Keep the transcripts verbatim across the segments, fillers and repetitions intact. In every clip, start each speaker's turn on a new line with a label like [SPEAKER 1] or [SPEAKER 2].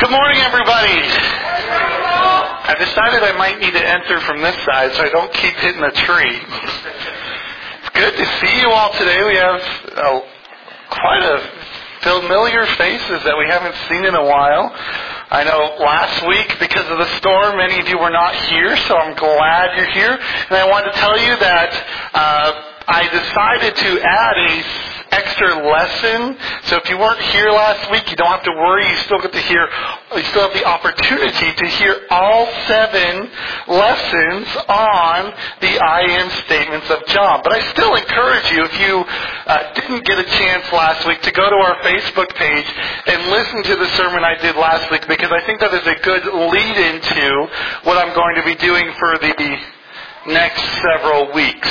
[SPEAKER 1] Good morning, everybody. I decided I might need to enter from this side so I don't keep hitting the tree. It's good to see you all today. We have uh, quite a familiar faces that we haven't seen in a while. I know last week, because of the storm, many of you were not here, so I'm glad you're here. And I want to tell you that uh, I decided to add a extra lesson. So if you weren't here last week, you don't have to worry. You still get to hear, you still have the opportunity to hear all seven lessons on the I am statements of John. But I still encourage you, if you uh, didn't get a chance last week, to go to our Facebook page and listen to the sermon I did last week, because I think that is a good lead into what I'm going to be doing for the next several weeks.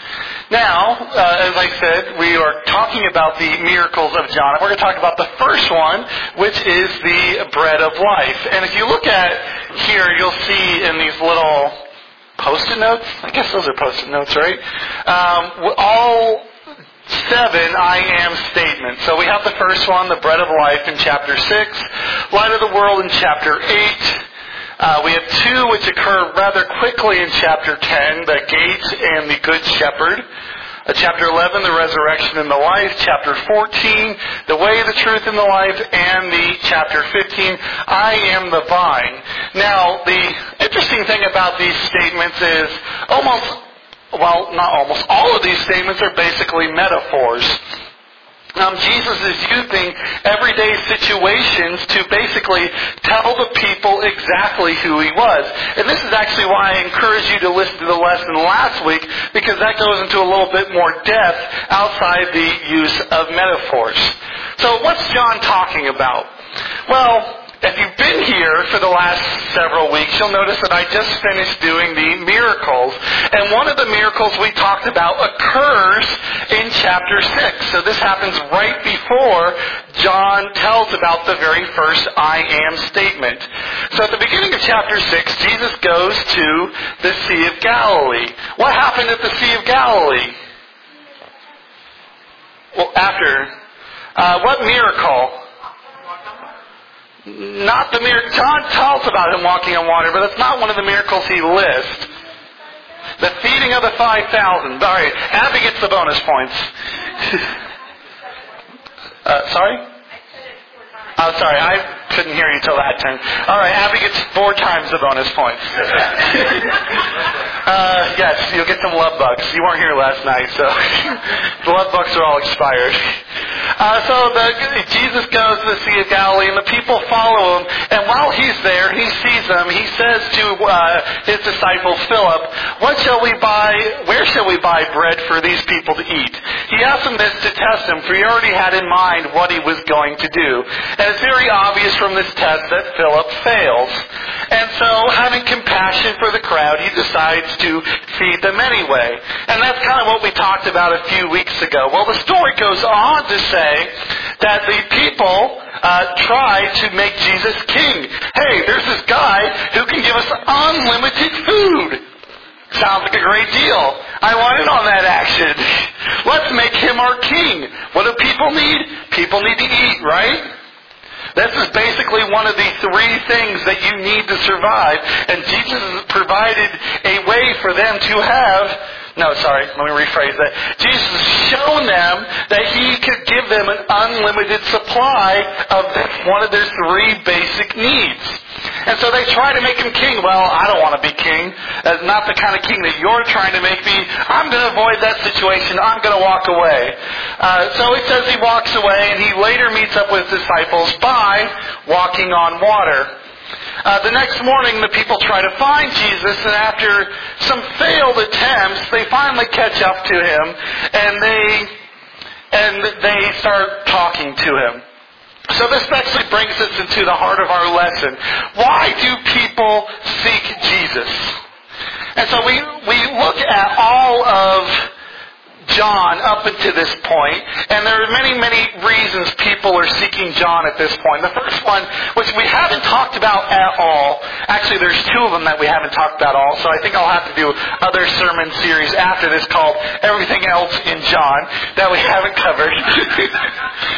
[SPEAKER 1] Now, uh, as I said, we are talking about the miracles of John. We're going to talk about the first one, which is the bread of life. And if you look at here, you'll see in these little Post-it notes, I guess those are Post-it notes, right? Um, all seven I am statements. So we have the first one, the bread of life, in chapter six, light of the world in chapter eight. Uh, we have two which occur rather quickly in chapter ten, the gate and the good shepherd. Uh, chapter eleven, the resurrection and the life. Chapter fourteen, the way, the truth, and the life. And the chapter fifteen, I am the vine. Now, the interesting thing about these statements is almost, well, not almost, all of these statements are basically metaphors. Um, Jesus is using everyday situations to basically tell the people exactly who he was. And this is actually why I encourage you to listen to the lesson last week, because that goes into a little bit more depth outside the use of metaphors. So what's John talking about? Well, if you've been here for the last several weeks, you'll notice that I just finished doing the miracles. And one of the miracles we talked about occurs in chapter six. So this happens right before John tells about the very first I am statement. So at the beginning of chapter six, Jesus goes to the Sea of Galilee. What happened at the Sea of Galilee? Well, after. Uh, what miracle? Not the miracle. John tells about him walking on water, but that's not one of the miracles he lists. The feeding of the five thousand. All right, Abby gets the bonus points. uh, sorry? Oh, sorry, I couldn't hear you till that turn. All right, Abby gets four times the bonus points. uh, yes, you'll get some love bucks. You weren't here last night, so the love bucks are all expired. Uh, so the, Jesus goes to the Sea of Galilee, and the people follow him. And while he's there, he sees them. He says to uh, his disciple Philip, "What shall we buy? Where shall we buy bread for these people to eat?" He asked him this to test him, for he already had in mind what he was going to do. And it's very obvious from this test that Philip fails. And so, having compassion for the crowd, he decides to feed them anyway. And that's kind of what we talked about a few weeks ago. Well, the story goes on to say that the people uh, try to make Jesus king. Hey, there's this guy who can give us unlimited food. Sounds like a great deal. I want in on that action. Let's make him our king. What do people need? People need to eat, right? This is basically one of the three things that you need to survive. And Jesus has provided a way for them to have... No, sorry, let me rephrase that. Jesus has shown them that he could give them an unlimited supply of one of their three basic needs. And so they try to make him king. Well, I don't want to be king. That's not the kind of king that you're trying to make me. I'm going to avoid that situation. I'm going to walk away. Uh, so it says he walks away, and he later meets up with his disciples by walking on water. Uh, the next morning, the people try to find Jesus, and after some failed attempts, they finally catch up to him, and they and they start talking to him. So this actually brings us into the heart of our lesson. Why do people seek Jesus? And so we we look at all of John up until this point, and there are many, many reasons people are seeking John at this point. The first one, which we haven't talked about at all, actually there's two of them that we haven't talked about at all, so I think I'll have to do other sermon series after this called Everything Else in John that we haven't covered.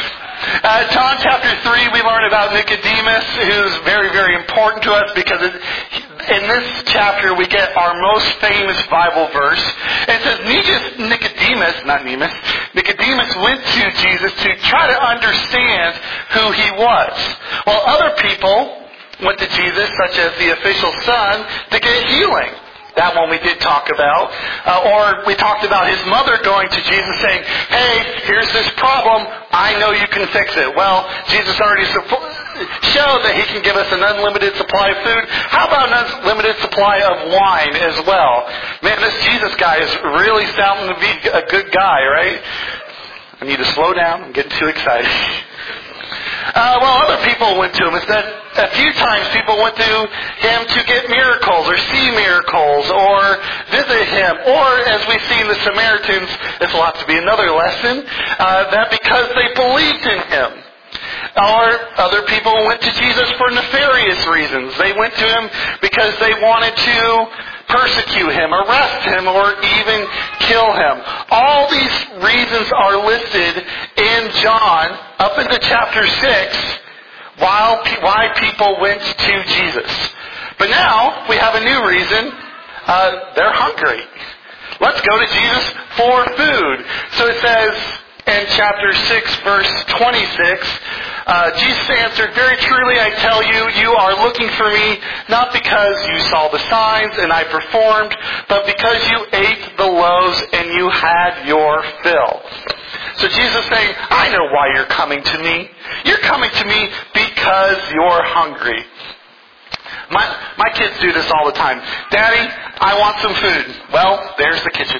[SPEAKER 1] Uh, John chapter three, we learn about Nicodemus, who's very, very important to us because it, in this chapter we get our most famous Bible verse. It says, Nicodemus, not Nemus, Nicodemus went to Jesus to try to understand who he was. While other people went to Jesus, such as the official son, to get healing. That one we did talk about. Uh, or we talked about his mother going to Jesus saying, hey, here's this problem. I know you can fix it. Well, Jesus already su- showed that he can give us an unlimited supply of food. How about an unlimited supply of wine as well? Man, this Jesus guy is really sounding to be a good guy, right? I need to slow down. I'm getting too excited. Uh, well, other people went to him. Instead, a few times people went to him to get miracles or see miracles or visit him. Or, as we see in the Samaritans, this will have to be another lesson, uh, that because they believed in him. Or other people went to Jesus for nefarious reasons. They went to him because they wanted to persecute him, arrest him, or even kill him. All these reasons are listed in John up into chapter six while, why people went to Jesus. But now we have a new reason. Uh, they're hungry. Let's go to Jesus for food. So it says in chapter six, verse twenty-six, Uh, Jesus answered, very truly I tell you, you are looking for me, not because you saw the signs and I performed, but because you ate the loaves and you had your fill. So Jesus is saying, I know why you're coming to me. You're coming to me because you're hungry. My my kids do this all the time. Daddy, I want some food. Well, there's the kitchen.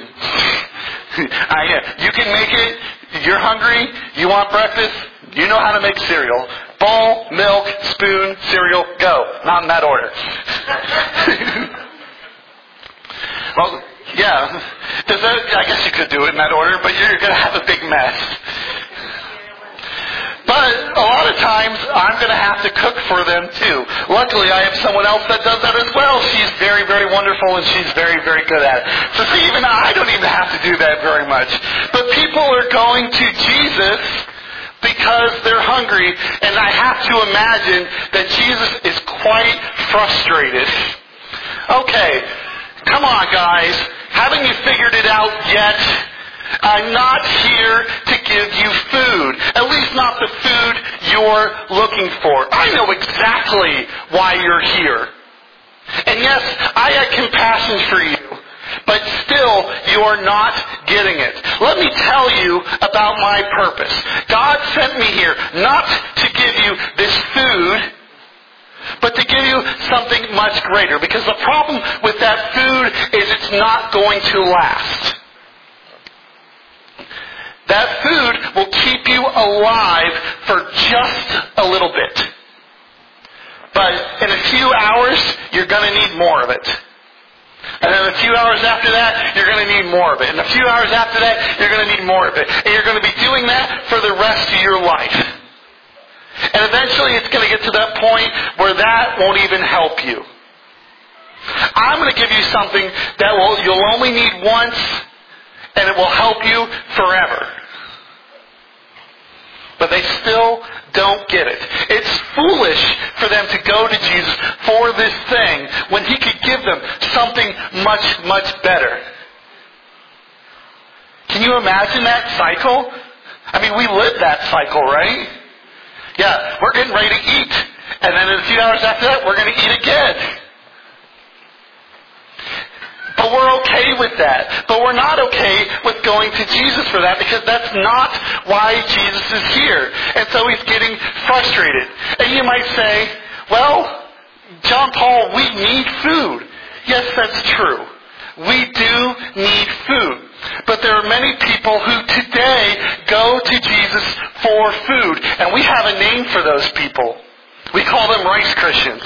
[SPEAKER 1] I, you can make it. You're hungry. You want breakfast. You know how to make cereal. Bowl, milk, spoon, cereal, go. Not in that order. Well, yeah. Does that, I guess you could do it in that order, but you're going to have a big mess. But a lot of times, I'm going to have to cook for them too. Luckily, I have someone else that does that as well. She's very, very wonderful, and she's very, very good at it. So see, even I don't even have to do that very much. But people are going to Jesus because they're hungry, and I have to imagine that Jesus is quite frustrated. Okay, come on, guys. Haven't you figured it out yet? I'm not here to give you food. At least not the food you're looking for. I know exactly why you're here. And yes, I had compassion for you. But still, you are not getting it. Let me tell you about my purpose. God sent me here not to give you this food, but to give you something much greater. Because the problem with that food is it's not going to last. That food will keep you alive for just a little bit. But in a few hours, you're going to need more of it. And then a few hours after that, you're going to need more of it. And a few hours after that, you're going to need more of it. And you're going to be doing that for the rest of your life. And eventually it's going to get to that point where that won't even help you. I'm going to give you something that will you'll only need once, and it will help you forever. But they still don't get it. It's foolish for them to go to Jesus for this thing when he could give them something much, much better. Can you imagine that cycle? I mean, we live that cycle, right? Yeah, we're getting ready to eat. And then in a few hours after that, we're going to eat again. But we're okay with that. But we're not okay with going to Jesus for that because that's not why Jesus is here. And so he's getting frustrated. And you might say, well, John Paul, we need food. Yes, that's true. We do need food. But there are many people who today go to Jesus for food. And we have a name for those people. We call them Rice Christians.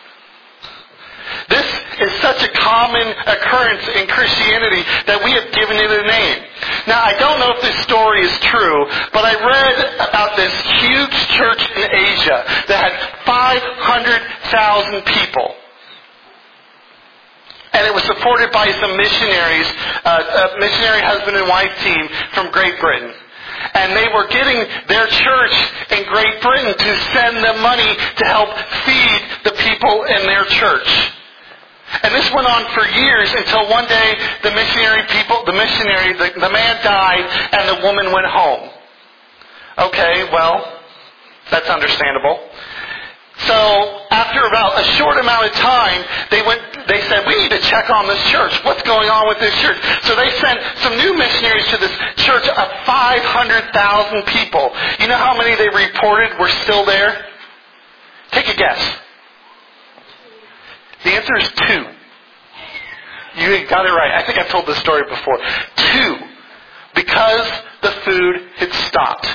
[SPEAKER 1] This is such a common occurrence in Christianity that we have given it a name. Now, I don't know if this story is true, but I read about this huge church in Asia that had five hundred thousand people. And it was supported by some missionaries, uh, a missionary husband and wife team from Great Britain. And they were getting their church in Great Britain to send them money to help feed the people in their church. And this went on for years until one day the missionary people, the missionary, the, the man died and the woman went home. Okay, well, that's understandable. So after about a short amount of time, they went. They said, we need to check on this church. What's going on with this church? So they sent some new missionaries to this church of five hundred thousand people. You know how many they reported were still there? Take a guess. The answer is two. You got it right. I think I've told this story before. Two. Because the food had stopped.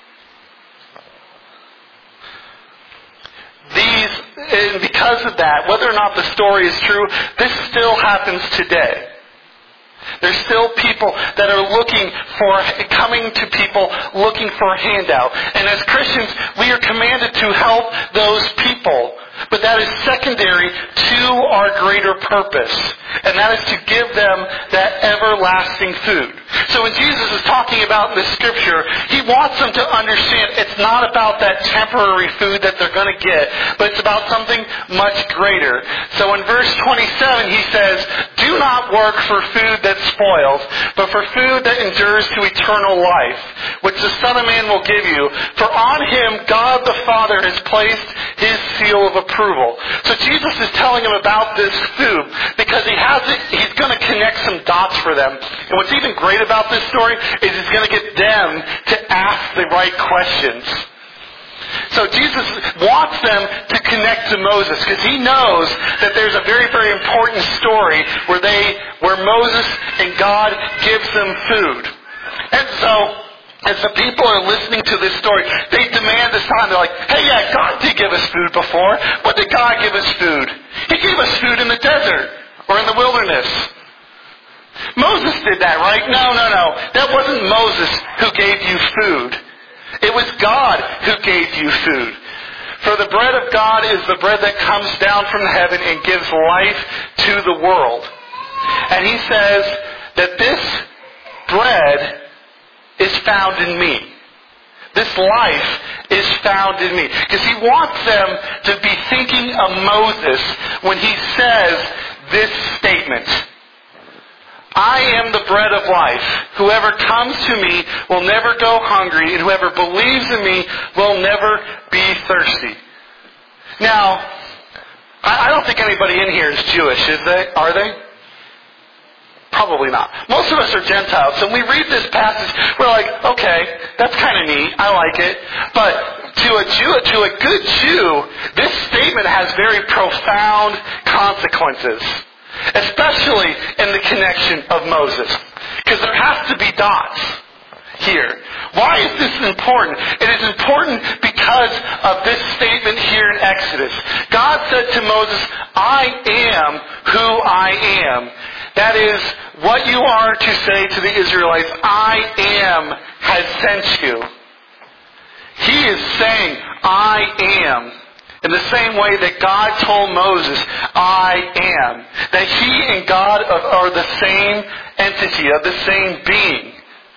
[SPEAKER 1] These, and because of that, whether or not the story is true, this still happens today. There's still people that are looking for, coming to people looking for a handout. And as Christians, we are commanded to help those people. But that is secondary to our greater purpose. And that is to give them that everlasting food. So when Jesus is talking about this scripture, He wants them to understand it's not about that temporary food that they're going to get, but it's about something much greater. So in verse twenty-seven, He says, do not work for food that spoils, but for food that endures to eternal life, which the Son of Man will give you. For on Him God the Father has placed His seal of approval. So Jesus is telling them about this food because He has it, He's going to connect some dots for them. And what's even great about this story is He's going to get them to ask the right questions. So Jesus wants them to connect to Moses because He knows that there's a very, very important story where they, where Moses and God gives them food. And so, as the people are listening to this story, they demand this time. They're like, hey, yeah, God did give us food before. When did God give us food? He gave us food in the desert or in the wilderness. Moses did that, right? No, no, no. That wasn't Moses who gave you food. It was God who gave you food. For the bread of God is the bread that comes down from heaven and gives life to the world. And He says that this bread is found in me. This life is found in me. Because He wants them to be thinking of Moses when He says this statement. I am the bread of life. Whoever comes to me will never go hungry, and whoever believes in me will never be thirsty. Now, I don't think anybody in here is Jewish, is they? Are they? Probably not. Most of us are Gentiles. So when we read this passage, we're like, okay, that's kind of neat. I like it. But to a Jew, to a good Jew, this statement has very profound consequences. Especially in the connection of Moses. Because there has to be dots here. Why is this important? It is important because of this statement here in Exodus. God said to Moses, I am who I am. That is what you are to say to the Israelites, I am has sent you. He is saying, I am. In the same way that God told Moses, I am. That He and God are the same entity, of the same being.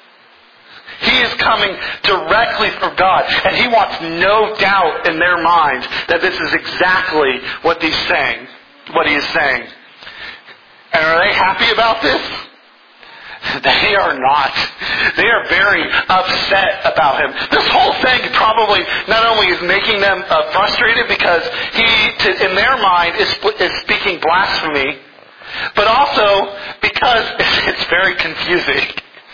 [SPEAKER 1] He is coming directly from God. And He wants no doubt in their minds that this is exactly what He's saying. What He is saying. And are they happy about this? They are not. They are very upset about Him. This whole thing probably not only is making them uh, frustrated because He, to, in their mind, is, is speaking blasphemy, but also because it's, it's very confusing.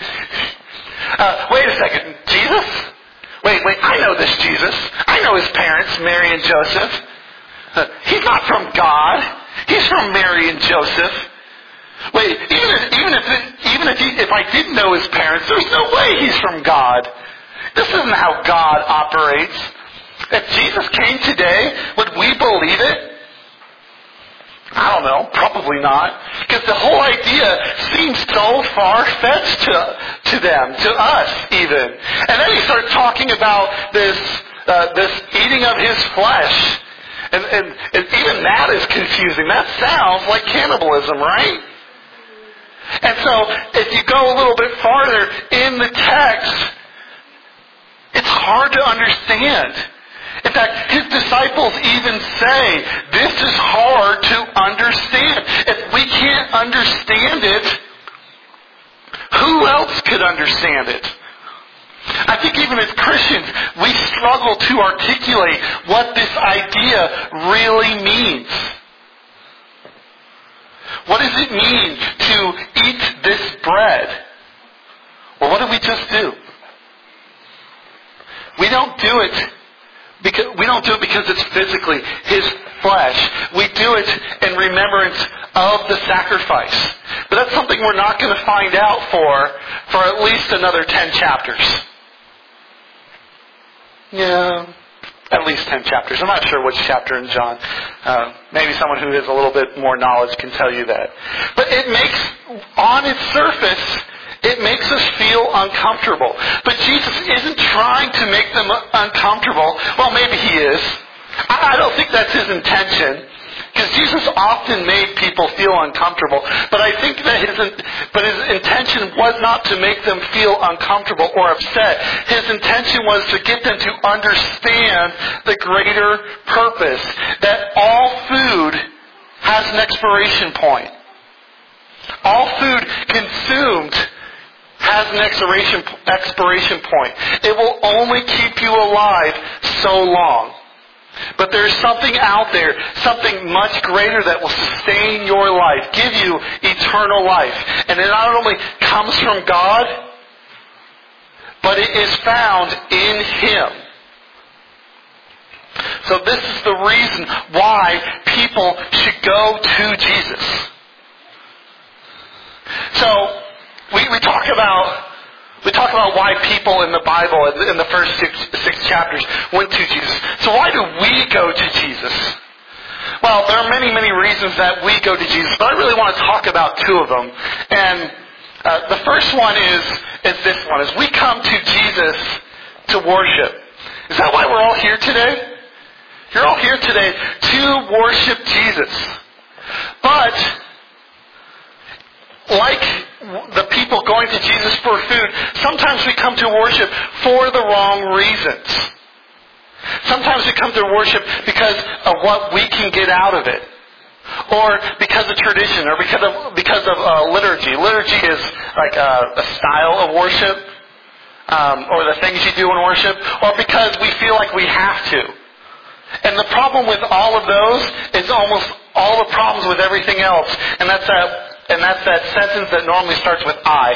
[SPEAKER 1] Uh, wait a second. Jesus? Wait, wait, I know this Jesus. I know His parents, Mary and Joseph. Uh, he's not from God. He's from Mary and Joseph. Wait, even if, even if, it, even if, he, if I didn't know His parents, there's no way He's from God. This isn't how God operates. If Jesus came today, would we believe it? I don't know, probably not. Because the whole idea seems so far-fetched to, to them, to us even. And then He starts talking about this, uh, this eating of His flesh. And, and, and even that is confusing. That sounds like cannibalism, right? And so, if you go a little bit farther in the text, hard to understand. In fact, his disciples even say, this is hard to understand. If we can't understand it, who else could understand it? I think even as Christians, we struggle to articulate what this idea really means. What does it mean to eat this bread? Well, what did we just do? We don't do it because we don't do it because it's physically his flesh. We do it in remembrance of the sacrifice. But that's something we're not going to find out for for at least another ten chapters. Yeah, at least ten chapters. I'm not sure which chapter in John. Uh, maybe someone who has a little bit more knowledge can tell you that. But it makes, on its surface, it makes us feel uncomfortable. But Jesus isn't trying to make them uncomfortable. Well, maybe he is. I don't think that's his intention. Because Jesus often made people feel uncomfortable. But I think that his, but his intention was not to make them feel uncomfortable or upset. His intention was to get them to understand the greater purpose. That all food has an expiration point. All food consumed has an expiration, expiration point. It will only keep you alive so long. But there's something out there, something much greater that will sustain your life, give you eternal life. And it not only comes from God, but it is found in Him. So this is the reason why people should go to Jesus. So we, we talk about We talk about why people in the Bible, in the first six, six chapters, went to Jesus. So why do we go to Jesus? Well, there are many, many reasons that we go to Jesus, but I really want to talk about two of them. And uh, the first one is, is this one, is we come to Jesus to worship. Is that why we're all here today? You're all here today to worship Jesus. But like the people going to Jesus for food, sometimes we come to worship for the wrong reasons. Sometimes we come to worship because of what we can get out of it. Or because of tradition, or because of because of uh, liturgy. Liturgy is like a, a style of worship, um, or the things you do in worship, or because we feel like we have to. And the problem with all of those is almost all the problems with everything else, and that's that. And that's that sentence that normally starts with I.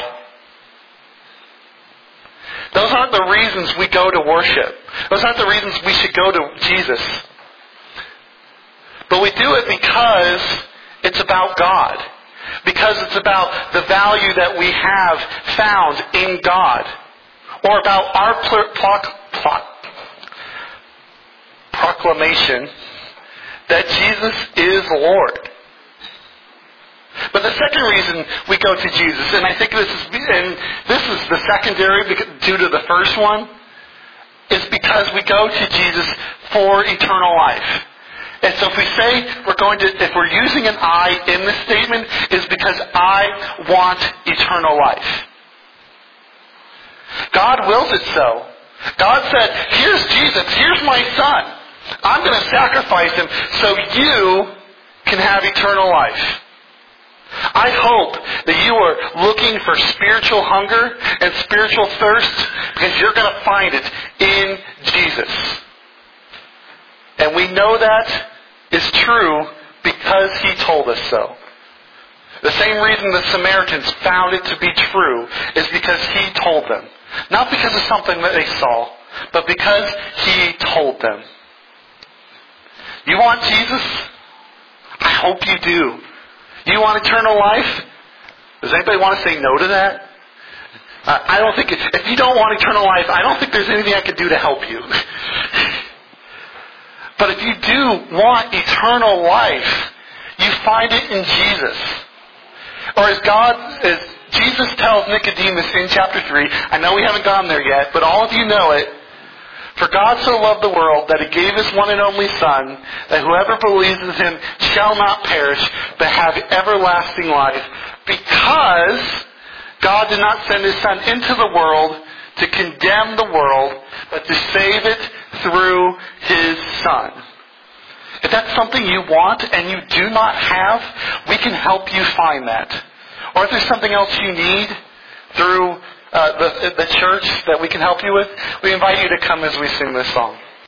[SPEAKER 1] Those aren't the reasons we go to worship. Those aren't the reasons we should go to Jesus. But we do it because it's about God. Because it's about the value that we have found in God. Or about our pl- pl- pl- proclamation that Jesus is Lord. But the second reason we go to Jesus, and I think this is, and this is the secondary due to the first one, is because we go to Jesus for eternal life. And so if we say we're going to, if we're using an I in this statement, is because I want eternal life. God wills it so. God said, here's Jesus, here's my son. I'm going to sacrifice him so you can have eternal life. I hope that you are looking for spiritual hunger and spiritual thirst, because you're going to find it in Jesus. And we know that is true because He told us so. The same reason the Samaritans found it to be true is because He told them. Not because of something that they saw, but because He told them. You want Jesus? I hope you do. You want eternal life? Does anybody want to say no to that? Uh, I don't think, if you don't want eternal life, I don't think there's anything I can do to help you. But if you do want eternal life, you find it in Jesus. Or as God, as Jesus tells Nicodemus in chapter three, I know we haven't gone there yet, but all of you know it. For God so loved the world that He gave His one and only Son, that whoever believes in Him shall not perish, but have everlasting life. Because God did not send His Son into the world to condemn the world, but to save it through His Son. If that's something you want and you do not have, we can help you find that. Or if there's something else you need through uh, the, the church that we can help you with, we invite you to come as we sing this song.